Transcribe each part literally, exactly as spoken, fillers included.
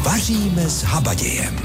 Vaříme s habadějem.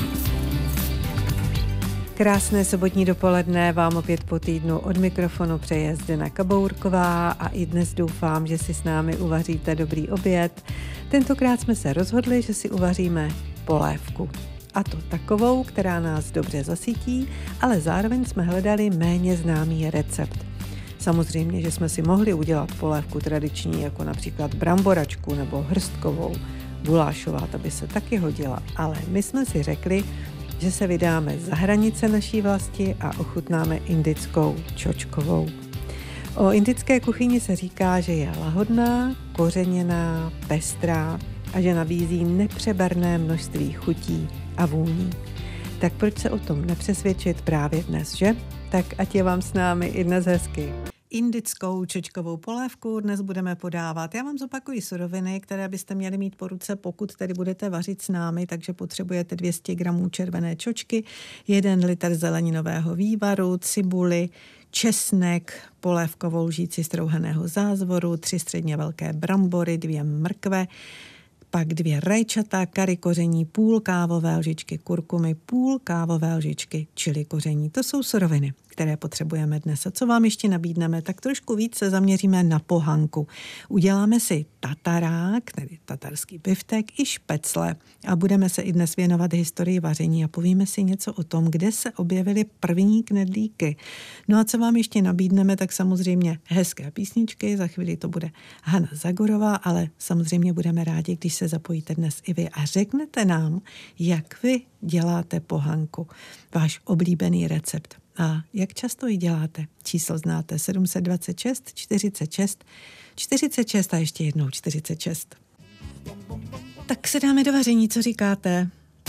Krásné sobotní dopoledne vám opět po týdnu od mikrofonu přeje Zdena Kabourková a i dnes doufám, že si s námi uvaříte dobrý oběd. Tentokrát jsme se rozhodli, že si uvaříme polévku. A to takovou, která nás dobře zasytí, ale zároveň jsme hledali méně známý recept. Samozřejmě, že jsme si mohli udělat polévku tradiční, jako například bramboračku nebo hrstkovou. Gulášová, ta by se taky hodila, ale my jsme si řekli, že se vydáme za hranice naší vlasti a ochutnáme indickou čočkovou. O indické kuchyni se říká, že je lahodná, kořeněná, pestrá a že nabízí nepřeberné množství chutí a vůní. Tak proč se o tom nepřesvědčit právě dnes, že? Tak ať je vám s námi i dnes hezky. Indickou čočkovou polévku dnes budeme podávat. Já vám zopakuji suroviny, které byste měli mít po ruce, pokud tedy budete vařit s námi, takže potřebujete dvě stě gramů červené čočky, jeden litr zeleninového vývaru, cibuli, česnek, polévkovou lžíci strouhaného zázvoru, tři středně velké brambory, dvě mrkve, pak dvě rajčata, kary koření, půl kávové lžičky kurkumy, půl kávové lžičky chili koření. To jsou suroviny, které potřebujeme dnes. A co vám ještě nabídneme, tak trošku víc se zaměříme na pohanku. Uděláme si tatarák, tedy tatarský biftek, i špecle a budeme se i dnes věnovat historii vaření a povíme si něco o tom, kde se objevily první knedlíky. No a co vám ještě nabídneme, tak samozřejmě hezké písničky, za chvíli to bude Hana Zagorová, ale samozřejmě budeme rádi, když se zapojíte dnes i vy a řeknete nám, jak vy děláte pohanku, váš oblíbený recept. A jak často ji děláte? Číslo znáte sedm set dvacet šest, čtyřicet šest, čtyřicet šest a ještě jednou čtyřicet šest. Tak se dáme do vaření, co říkáte?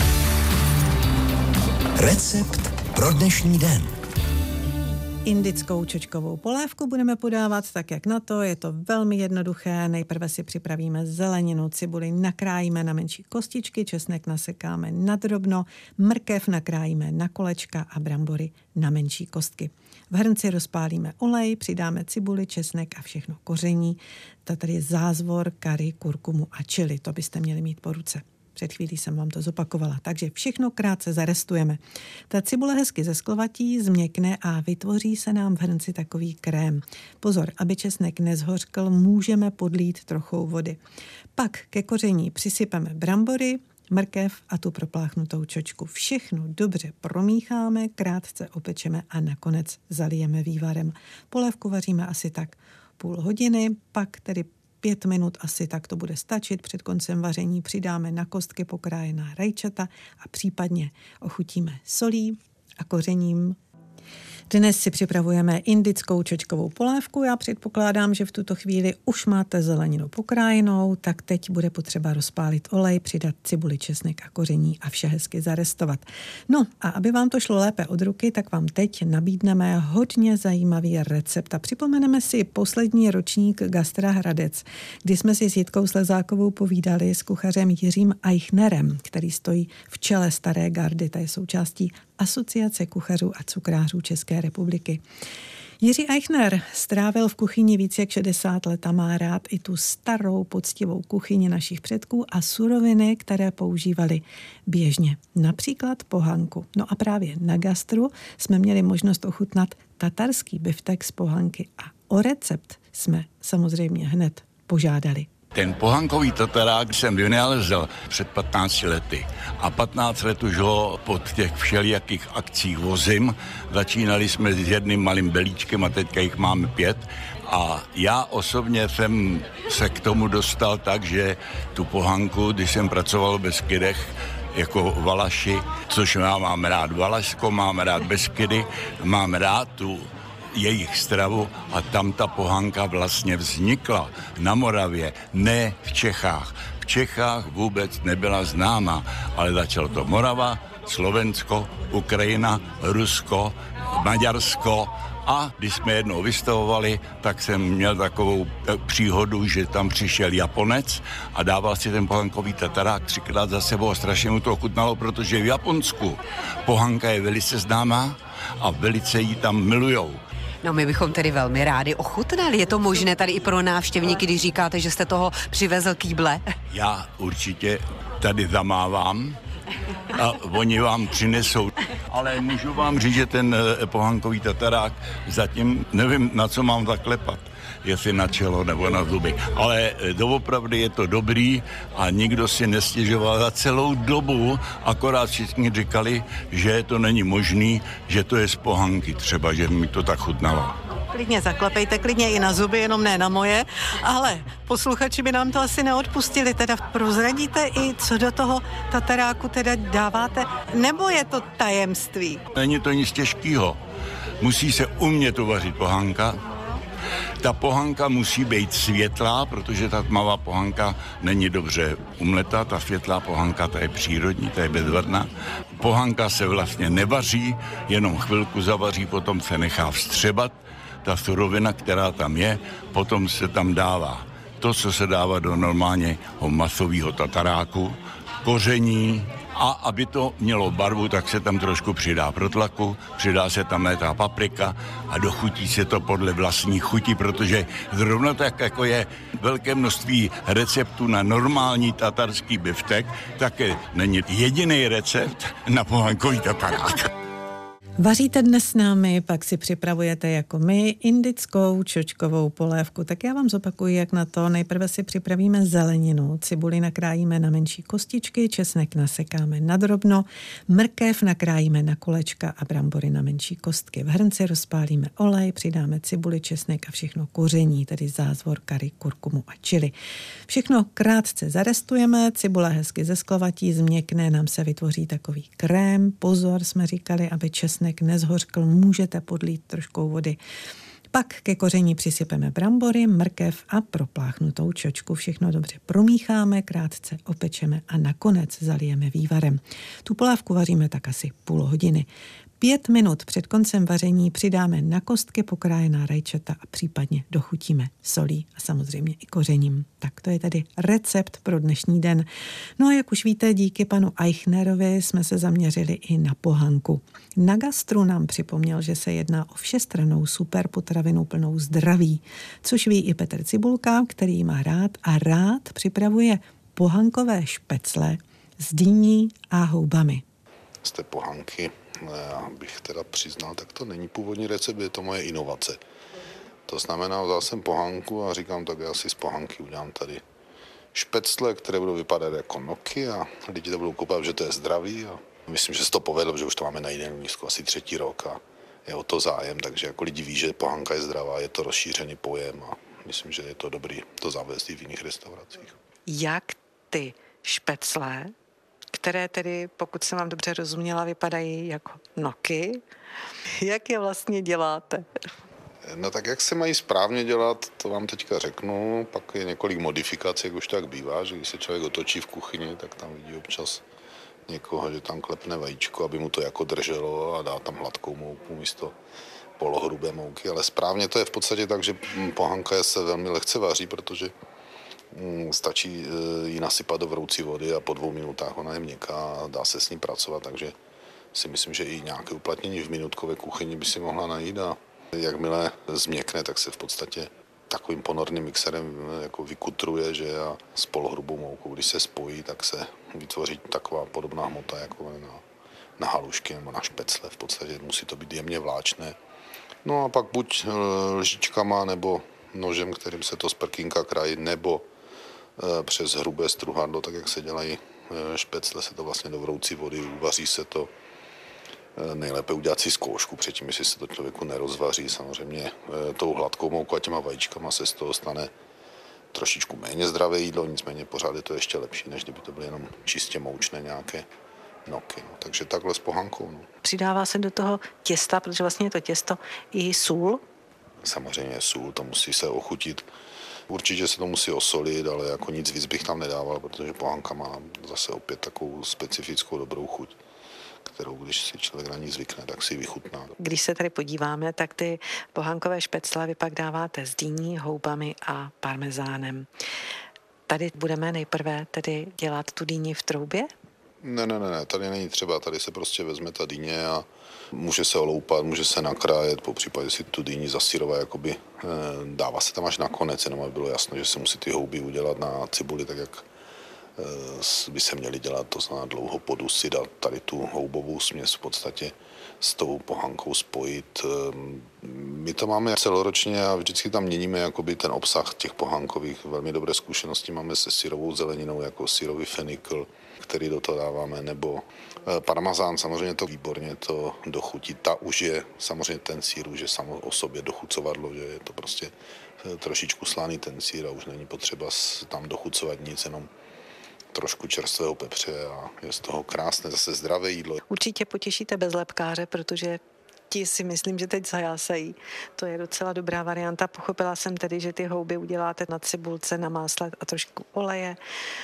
Recept pro dnešní den. Indickou čočkovou polévku budeme podávat tak, jak na to. Je to velmi jednoduché. Nejprve si připravíme zeleninu, cibuli nakrájíme na menší kostičky, česnek nasekáme na drobno, mrkev nakrájíme na kolečka a brambory na menší kostky. V hrnci rozpálíme olej, přidáme cibuli, česnek a všechno koření. Tady je zázvor, kary, kurkumu a chili. To byste měli mít po ruce. Před chvílí jsem vám to zopakovala, takže všechno krátce zarestujeme. Ta cibule hezky zesklovatí, změkne a vytvoří se nám v hrnci takový krém. Pozor, aby česnek nezhořkl, můžeme podlít trochou vody. Pak ke koření přisypeme brambory, mrkev a tu propláchnutou čočku. Všechno dobře promícháme, krátce opečeme a nakonec zalijeme vývarem. Polévku vaříme asi tak půl hodiny, pak tedy Pět minut asi tak to bude stačit. Před koncem vaření přidáme na kostky pokrájená rajčata a případně ochutíme solí a kořením. Dnes si připravujeme indickou čočkovou polévku. Já předpokládám, že v tuto chvíli už máte zeleninu pokrájenou, tak teď bude potřeba rozpálit olej, přidat cibuli, česnek a koření a vše hezky zarestovat. No a aby vám to šlo lépe od ruky, tak vám teď nabídneme hodně zajímavý recept a připomeneme si poslední ročník Gastra Hradec, kdy jsme si s Jitkou Slezákovou povídali s kuchařem Jiřím Eichnerem, který stojí v čele Staré gardy, ta je součástí Asociace kuchařů a cukrářů České republiky. Jiří Eichner strávil v kuchyni víc jak šedesát let a má rád i tu starou poctivou kuchyni našich předků a suroviny, které používali běžně. Například pohanku. No a právě na gastru jsme měli možnost ochutnat tatarský biftek z pohanky a o recept jsme samozřejmě hned požádali. Ten pohankový tatarák jsem vynalezl před patnácti lety a patnáct let už ho pod těch všelijakých akcích vozím. Začínali jsme s jedným malým belíčkem a teďka jich máme pět. A já osobně jsem se k tomu dostal tak, že tu pohanku, když jsem pracoval v Beskydech, jako Valaši, což já mám rád Valašsko, mám rád Beskydy, mám rád tu jejich stravu a tam ta pohanka vlastně vznikla na Moravě, ne v Čechách. V Čechách vůbec nebyla známa, ale začalo to Morava, Slovensko, Ukrajina, Rusko, Maďarsko a když jsme jednou vystavovali, tak jsem měl takovou příhodu, že tam přišel Japonec a dával si ten pohankový tatarák třikrát za sebou a strašně mu to ochutnalo, protože v Japonsku pohanka je velice známá a velice ji tam milujou. No my bychom tedy velmi rádi ochutnali. Je to možné tady i pro návštěvníky, když říkáte, že jste toho přivezl kýble? Já určitě tady zamávám a oni vám přinesou. Ale můžu vám říct, že ten pohankový tatarák zatím nevím, na co mám zaklepat. Jestli na čelo nebo na zuby. Ale doopravdy je to dobrý a nikdo si nestěžoval za celou dobu, akorát všichni říkali, že to není možný, že to je z pohanky třeba, že mi to tak chutnalo. Klidně zaklepejte, klidně i na zuby, jenom ne na moje, ale posluchači by nám to asi neodpustili, teda prozradíte i, co do toho tataráku teda dáváte, nebo je to tajemství? Není to nic těžkého. Musí se umět uvařit pohanka. Ta pohanka musí být světlá, protože ta tmavá pohanka není dobře umletá, ta světlá pohanka, ta je přírodní, ta je bezvadná. Pohanka se vlastně nevaří, jenom chvilku zavaří, potom se nechá vstřebat. Ta surovina, která tam je, potom se tam dává to, co se dává do normálního masového tataráku, koření, a aby to mělo barvu, tak se tam trošku přidá protlaku, přidá se tam ta paprika a dochutí se to podle vlastní chuti, protože zrovna tak, jako je velké množství receptů na normální tatarský biftek, také není jediný recept na pohankový tatarák. Vaříte dnes s námi, pak si připravujete jako my indickou čočkovou polévku. Tak já vám zopakuju, jak na to. Nejprve si připravíme zeleninu, cibuli nakrájíme na menší kostičky, česnek nasekáme na drobno, mrkev nakrájíme na kolečka a brambory na menší kostky. V hrnci rozpálíme olej, přidáme cibuli, česnek a všechno koření, tedy zázvor, kary, kurkumu a čili. Všechno krátce zarestujeme, cibule hezky zesklovatí, změkne, nám se vytvoří takový krém. Pozor, jsme říkali, aby česnek nezhořkl, můžete podlít trošku vody. Pak ke koření přisypeme brambory, mrkev a propláchnutou čočku. Všechno dobře promícháme, krátce opečeme a nakonec zalijeme vývarem. Tu polévku vaříme tak asi půl hodiny. Pět minut před koncem vaření přidáme na kostky pokrájená rajčata a případně dochutíme solí a samozřejmě i kořením. Tak to je tedy recept pro dnešní den. No a jak už víte, díky panu Eichnerovi jsme se zaměřili i na pohanku. Na gastru nám připomněl, že se jedná o všestrannou super potravinu plnou zdraví, což ví i Petr Cibulka, který má rád a rád připravuje pohankové špecle s dýní a houbami. Z té pohanky, já bych teda přiznal, tak to není původní recept, je to moje inovace. To znamená, vzal jsem pohanku a říkám, tak já si z pohanky udělám tady špecle, které budou vypadat jako noky a lidi to budou koupat, že to je zdravý. A myslím, že se to povedlo, že už to máme na jiném místku asi třetí rok a je o to zájem, takže jako lidi ví, že pohanka je zdravá, je to rozšířený pojem a myslím, že je to dobrý to zavést i v jiných restauracích. Jak ty špecle, které tedy, pokud jsem vám dobře rozuměla, vypadají jako noky, jak je vlastně děláte? No tak jak se mají správně dělat, to vám teďka řeknu, pak je několik modifikací, jak už tak bývá, že když se člověk otočí v kuchyni, tak tam vidí občas někoho, že tam klepne vajíčko, aby mu to jako drželo a dá tam hladkou mouku místo polohrubé mouky, ale správně to je v podstatě tak, že pohanka se velmi lehce vaří, protože stačí ji nasypat do vroucí vody a po dvou minutách ona je měkká a dá se s ní pracovat, takže si myslím, že i nějaké uplatnění v minutkové kuchyni by si mohla najít a jakmile změkne, tak se v podstatě takovým ponorným mixerem jako vykutruje, že a s polohrubou moukou, když se spojí, tak se vytvoří taková podobná hmota jako na, na halušky nebo na špecle. V podstatě musí to být jemně vláčné. No a pak buď lžičkama nebo nožem, kterým se to z prkínka krají, nebo přes hrubé struhadlo, tak jak se dělají špecle, se to vlastně do vroucí vody, uvaří se to. Nejlépe udělat si zkoušku předtím, jestli se to člověku nerozvaří. Samozřejmě tou hladkou moukou a těma vajíčkama se z toho stane trošičku méně zdravé jídlo, nicméně pořád je to ještě lepší, než kdyby to byly jenom čistě moučné nějaké noky. No. Takže takhle s pohankou. No. Přidává se do toho těsta, protože vlastně je to těsto, i sůl? Samozřejmě sůl, to musí se ochutit. Určitě se to musí osolit, ale jako nic víc bych tam nedával, protože pohanka má zase opět takovou specifickou dobrou chuť, kterou, když si člověk na ní zvykne, tak si ji vychutná. Když se tady podíváme, tak ty pohankové špecle vy pak dáváte s dýní, houbami a parmezánem. Tady budeme nejprve tedy dělat tu dýni v troubě? Ne, ne, ne, tady není třeba, tady se prostě vezme ta dýně a může se oloupat, může se nakrájet, po případě si tu dýni zasírovat, jakoby dává se tam až nakonec, jenom aby bylo jasno, že se musí ty houby udělat na cibuli, tak jak by se měly dělat, to znamená dlouho podusit a tady tu houbovou směs v podstatě s tou pohankou spojit. My to máme celoročně a vždycky tam měníme jakoby ten obsah těch pohankových. Velmi dobré zkušenosti máme se syrovou zeleninou, jako syrový fenikl, který do toho dáváme, nebo parmazán, samozřejmě to výborně to dochutí. Ta už je samozřejmě ten sýr, už je samo o sobě dochucovadlo, že je to prostě trošičku slaný ten sýr a už není potřeba tam dochucovat nic, jenom trošku čerstvého pepře a je z toho krásné zase zdravé jídlo. Určitě potěšíte bezlepkáře, protože ti si myslím, že teď zajásají. To je docela dobrá varianta. Pochopila jsem tedy, že ty houby uděláte na cibulce, na másle a trošku oleje.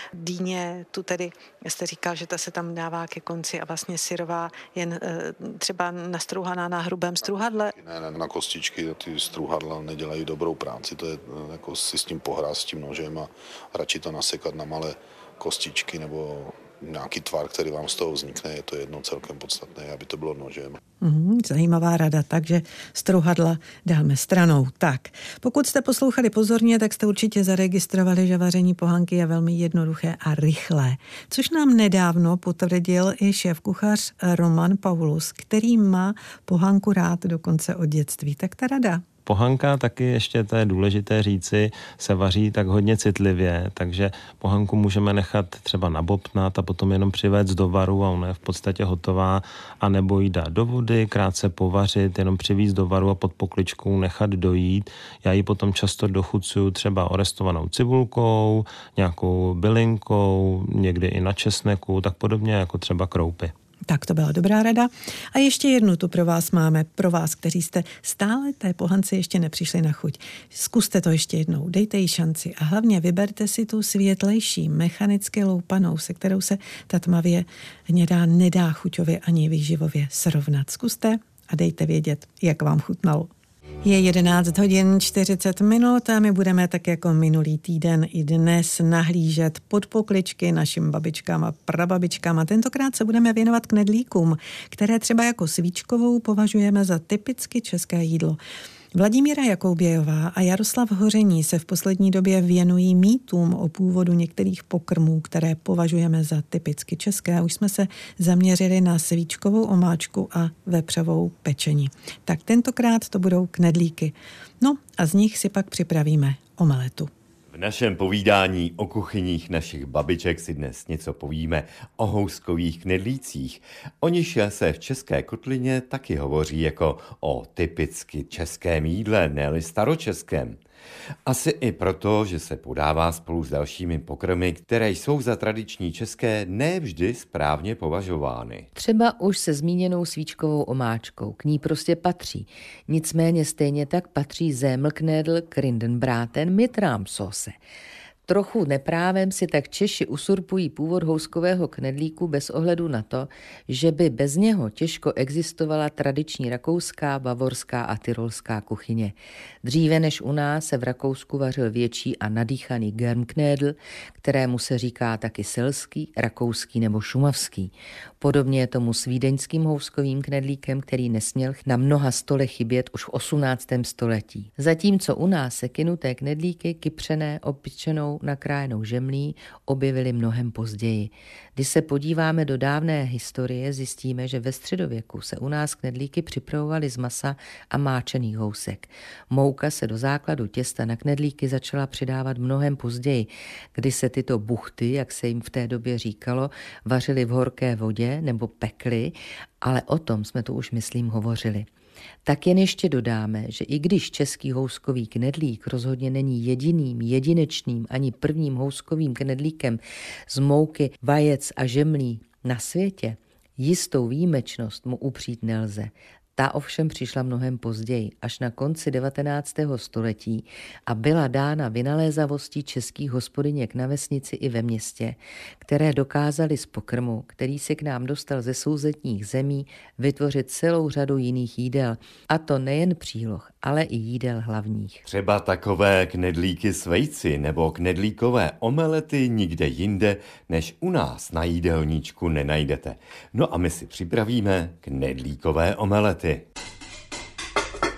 Dýně, tu tedy jste říkal, že ta se tam dává ke konci a vlastně syrová jen e, třeba nastrouhaná na hrubém struhadle. Ne, ne, na kostičky ty struhadla nedělají dobrou práci, to je jako si s tím pohrát s tím nožem a radši to nasekat na malé kostičky nebo nějaký tvar, který vám z toho vznikne, je to jedno celkem podstatné, aby to bylo nožem. Mm, zajímavá rada, takže struhadla dáme stranou. Tak, pokud jste poslouchali pozorně, tak jste určitě zaregistrovali, že vaření pohanky je velmi jednoduché a rychlé, což nám nedávno potvrdil i šéfkuchař Roman Paulus, který má pohanku rád dokonce od dětství. Tak ta rada. Pohanka taky, ještě to je důležité říci, se vaří tak hodně citlivě, takže pohanku můžeme nechat třeba nabobtnat a potom jenom přivést do varu a ona je v podstatě hotová, a nebo ji dát do vody, krátce povařit, jenom přivízt do varu a pod pokličkou nechat dojít. Já ji potom často dochucuju třeba orestovanou cibulkou, nějakou bylinkou, někdy i na česneku, tak podobně jako třeba kroupy. Tak to byla dobrá rada. A ještě jednu tu pro vás máme, pro vás, kteří jste stále té pohance ještě nepřišli na chuť. Zkuste to ještě jednou, dejte jí šanci a hlavně vyberte si tu světlejší, mechanicky loupanou, se kterou se ta tmavě hnědá nedá chuťově ani výživově srovnat. Zkuste a dejte vědět, jak vám chutnalo. Je jedenáct hodin čtyřicet minut a my budeme tak jako minulý týden i dnes nahlížet pod pokličky našim babičkám a prababičkám a tentokrát se budeme věnovat knedlíkům, které třeba jako svíčkovou považujeme za typicky české jídlo. Vladimíra Jakoubějová a Jaroslav Hoření se v poslední době věnují mýtům o původu některých pokrmů, které považujeme za typicky české. Už jsme se zaměřili na svíčkovou omáčku a vepřovou pečení. Tak tentokrát to budou knedlíky. No a z nich si pak připravíme omeletu. V našem povídání o kuchyních našich babiček si dnes něco povíme o houskových knedlících. O nich se v české kotlině taky hovoří jako o typicky českém jídle, ne-li staročeském. Asi i proto, že se podává spolu s dalšími pokrmy, které jsou za tradiční české nevždy správně považovány. Třeba už se zmíněnou svíčkovou omáčkou, k ní prostě patří. Nicméně stejně tak patří Semmelknödel, Krindenbraten, Mitterrahmsoße. Trochu neprávem si tak Češi usurpují původ houskového knedlíku bez ohledu na to, že by bez něho těžko existovala tradiční rakouská, bavorská a tyrolská kuchyně. Dříve než u nás se v Rakousku vařil větší a nadýchaný Germknödel, kterému se říká taky selský, rakouský nebo šumavský. Podobně je tomu s vídeňským houskovým knedlíkem, který nesměl na mnoha stole chybět už v osmnáctém století. Zatímco u nás se kynuté knedlíky, kypřené, opečenou, nakrájenou žemlí objevily mnohem později. Když se podíváme do dávné historie, zjistíme, že ve středověku se u nás knedlíky připravovaly z masa a máčených housek. Mouka se do základu těsta na knedlíky začala přidávat mnohem později, kdy se tyto buchty, jak se jim v té době říkalo, vařily v horké vodě nebo pekly, ale o tom jsme tu už, myslím, hovořili. Tak jen ještě dodáme, že i když český houskový knedlík rozhodně není jediným, jedinečným ani prvním houskovým knedlíkem z mouky, vajec a žemlí na světě, jistou výjimečnost mu upřít nelze. Ta ovšem přišla mnohem později, až na konci devatenáctého století a byla dána vynalézavostí českých hospodyněk na vesnici i ve městě, které dokázaly z pokrmu, který se k nám dostal ze sousedních zemí, vytvořit celou řadu jiných jídel, a to nejen příloh, ale i jídel hlavních. Třeba takové knedlíky s vejci nebo knedlíkové omelety nikde jinde než u nás na jídelníčku nenajdete. No a my si připravíme knedlíkové omelety.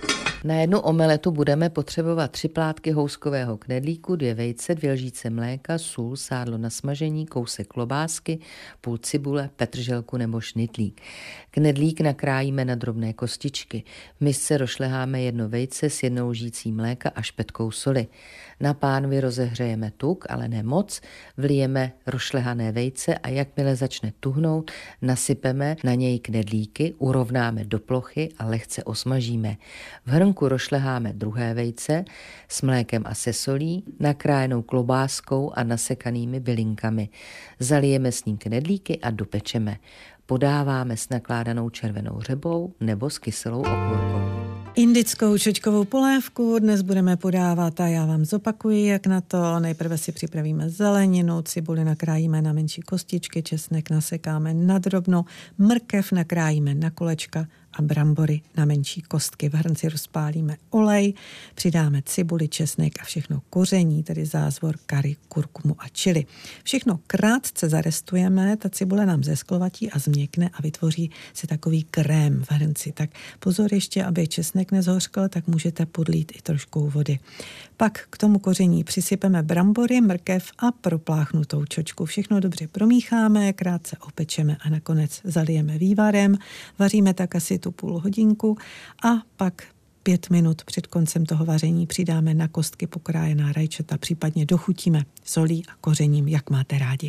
Na jednu omeletu budeme potřebovat tři plátky houskového knedlíku, dvě vejce, dvě lžíce mléka, sůl, sádlo na smažení, kousek klobásky, půl cibule, petrželku nebo šnitlík. Knedlík nakrájíme na drobné kostičky. V misce rošleháme jedno vejce s jednou lžící mléka a špetkou soli. Na pánvi rozehřejeme tuk, ale ne moc, vlijeme rošlehané vejce a jakmile začne tuhnout, nasypeme na něj knedlíky, urovnáme do plochy a lehce osmažíme. V hrnku rošleháme druhé vejce s mlékem a se solí, nakrájenou klobáskou a nasekanými bylinkami. Zalijeme s ním knedlíky a dopečeme. Podáváme s nakládanou červenou řebou nebo s kyselou okurkou. Indickou čočkovou polévku dnes budeme podávat a já vám zopakuji, jak na to. Nejprve si připravíme zeleninu, cibuli nakrájíme na menší kostičky, česnek nasekáme na drobno, mrkev nakrájíme na kolečka a brambory na menší kostky. V hrnci rozpálíme olej, přidáme cibuli, česnek a všechno koření, tedy zázvor, kari, kurkumu a čili. Všechno krátce zarestujeme, ta cibule nám zesklovatí a změkne a vytvoří se takový krém v hrnci. Tak pozor ještě, aby česnek nezhořkl, tak můžete podlít i trošku vody. Pak k tomu koření přisypeme brambory, mrkev a propláchnutou čočku. Všechno dobře promícháme, krátce opečeme a nakonec zalijeme vývarem. Vaříme tak asi tu půl hodinku a pak pět minut před koncem toho vaření přidáme na kostky pokrájená rajčata, případně dochutíme solí a kořením, jak máte rádi.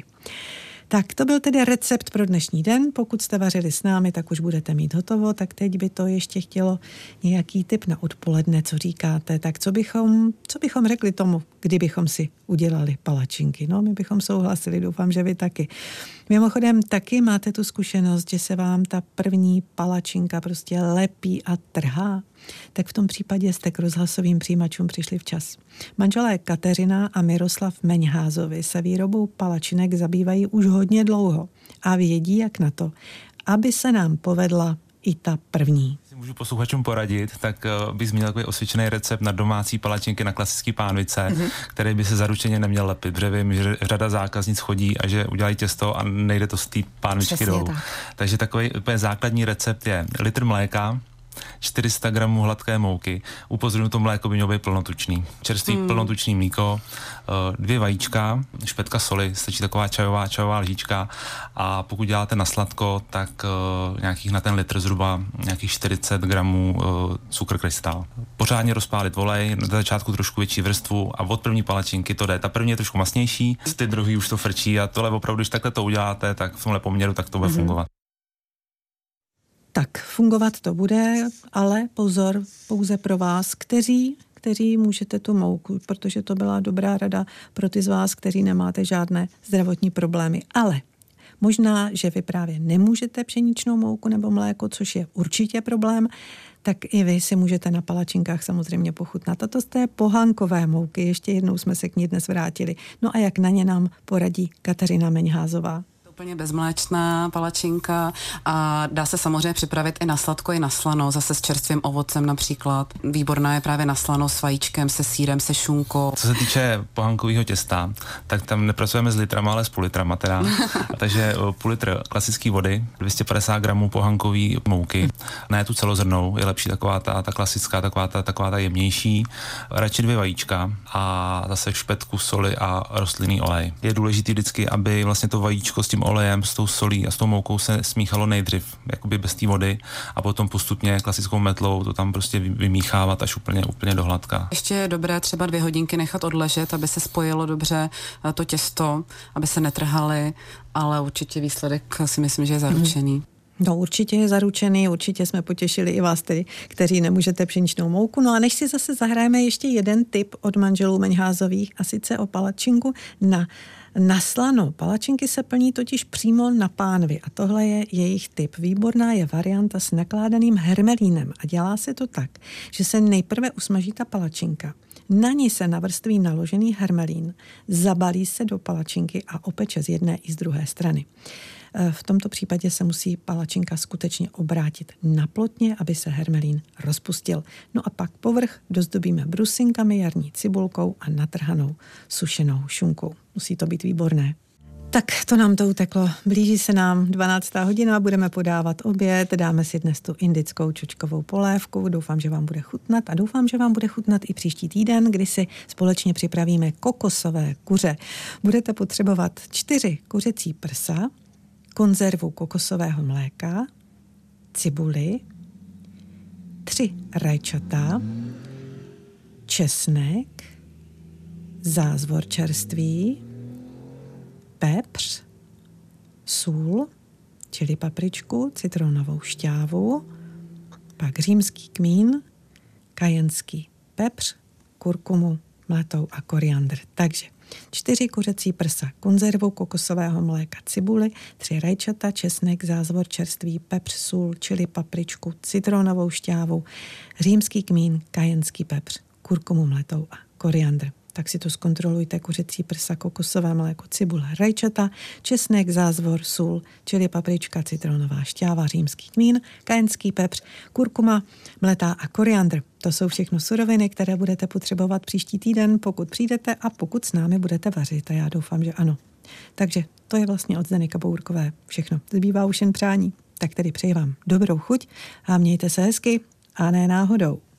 Tak to byl tedy recept pro dnešní den. Pokud jste vařili s námi, tak už budete mít hotovo, tak teď by to ještě chtělo nějaký tip na odpoledne, co říkáte. Tak co bychom, co bychom řekli tomu, kdybychom si udělali palačinky? No, my bychom souhlasili, doufám, že vy taky. Mimochodem taky máte tu zkušenost, že se vám ta první palačinka prostě lepí a trhá. Tak v tom případě jste k rozhlasovým přijímačům přišli včas. Manželé Kateřina a Miroslav Meňházovi se výrobou palačinek zabývají už hodně dlouho a vědí, jak na to, aby se nám povedla i ta první. Můžu posluchačům poradit, tak uh, bych zmínil takový osvědčený recept na domácí palačinky na klasický pánvice, mm-hmm. který by se zaručeně neměl lepit, protože vím, že řada zákaznic chodí a že udělají těsto a nejde to z té pánvičky dolů. Tak. Takže takový úplně základní recept je litr mléka, čtyři sta gramů hladké mouky. Upozorňuji, to mléko by mělo být plnotučný. Čerstvý hmm. plnotučný mléko, dvě vajíčka, špetka soli, stačí taková čajová, čajová lžička a pokud děláte na sladko, tak uh, nějakých na ten litr zhruba nějakých čtyřicet gramů uh, cukr krystál. Pořádně rozpálit olej, na začátku trošku větší vrstvu a od první palačinky to jde. Ta první je trošku masnější, z ty druhý už to frčí a tohle opravdu, když takhle to uděláte, tak v tomhle poměru tak to bude hmm. fungovat. Tak fungovat to bude, ale pozor, pouze pro vás, kteří, kteří můžete tu mouku, protože to byla dobrá rada pro ty z vás, kteří nemáte žádné zdravotní problémy. Ale možná, že vy právě nemůžete pšeničnou mouku nebo mléko, což je určitě problém, tak i vy si můžete na palačinkách samozřejmě pochutnat. A to z té pohánkové mouky, ještě jednou jsme se k ní dnes vrátili. No a jak na ně nám poradí Kateřina Meňházová. Úplně bezmléčná palačinka a dá se samozřejmě připravit i na sladko, i na slano, zase s čerstvým ovocem například. Výborná je právě na slano s vajíčkem, se sýrem, se šunkou. Co se týče pohánkového těsta, tak tam nepracujeme s litrama, ale s půl litrama teda. Takže půl litr klasické vody, dvě stě padesát gramů pohánkové mouky. Ne tu celozrnnou, je lepší taková ta, ta klasická, taková ta, taková ta jemnější. Radši dvě vajíčka a zase špetku soli a rostlinný olej. Je důležité vždycky, aby vlastně to vajíčko s tím olejem, s tou solí a s tou moukou se smíchalo nejdřív, jakoby bez té vody a potom postupně klasickou metlou to tam prostě vymíchávat až úplně, úplně do hladka. Ještě je dobré třeba dvě hodinky nechat odležet, aby se spojilo dobře to těsto, aby se netrhaly, ale určitě výsledek si myslím, že je zaručený. No určitě je zaručený, určitě jsme potěšili i vás tedy, kteří nemůžete pšeničnou mouku. No a než si zase zahrajeme ještě jeden tip od manželů Meňházových a sice o palačinku na Na slano. Palačinky se plní totiž přímo na pánvi a tohle je jejich tip. Výborná je varianta s nakládaným hermelínem a dělá se to tak, že se nejprve usmaží ta palačinka. Na ní se navrství naložený hermelín, zabalí se do palačinky a opeče z jedné i z druhé strany. V tomto případě se musí palačinka skutečně obrátit na plotně, aby se hermelín rozpustil. No a pak povrch dozdobíme brusinkami, jarní cibulkou a natrhanou sušenou šunkou. Musí to být výborné. tak to nám to uteklo. Blíží se nám dvanáctá hodina, budeme podávat oběd, dáme si dnes tu indickou čočkovou polévku, doufám, že vám bude chutnat a doufám, že vám bude chutnat i příští týden, kdy si společně připravíme kokosové kuře. Budete potřebovat čtyři kuřecí prsa, konzervu kokosového mléka, cibuli, tři rajčata, česnek, zázvor čerstvý, pepř, sůl, čili papričku, citronovou šťávu, pak římský kmín, kajenský pepř, kurkumu, mletou a koriandr. Takže čtyři kuřecí prsa, konzervu kokosového mléka, cibuli, tři rajčata, česnek, zázvor čerstvý, pepř, sůl, čili papričku, citronovou šťávu, římský kmín, kajenský pepř, kurkumu, mletou a koriandr. Tak si to zkontrolujte, kuřecí prsa, kokosové mléko, cibule, rajčata, česnek, zázvor, sůl, čili paprička, citronová šťáva, římský kmín, kajenský pepř, kurkuma, mletá a koriandr. To jsou všechno suroviny, které budete potřebovat příští týden, pokud přijdete a pokud s námi budete vařit. A já doufám, že ano. Takže to je vlastně od Zdeny Kabourkové všechno. Zbývá už jen přání. Tak tedy přeji vám dobrou chuť a mějte se hezky a ne náhodou.